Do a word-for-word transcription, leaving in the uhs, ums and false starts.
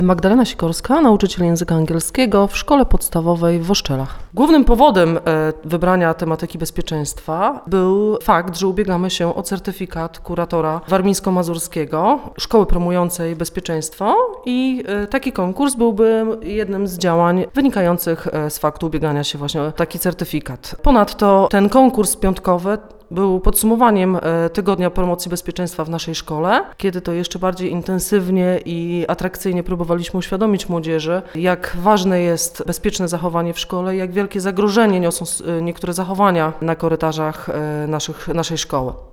Magdalena Sikorska, nauczyciel języka angielskiego w szkole podstawowej w Oszczelach. Głównym powodem wybrania tematyki bezpieczeństwa był fakt, że ubiegamy się o certyfikat kuratora warmińsko-mazurskiego, szkoły promującej bezpieczeństwo i taki konkurs byłby jednym z działań wynikających z faktu ubiegania się właśnie o taki certyfikat. Ponadto ten konkurs piątkowy był podsumowaniem tygodnia promocji bezpieczeństwa w naszej szkole, kiedy to jeszcze bardziej intensywnie i atrakcyjnie próbowaliśmy uświadomić młodzieży, jak ważne jest bezpieczne zachowanie w szkole, jak wielkie zagrożenie niosą niektóre zachowania na korytarzach naszych, naszej szkoły.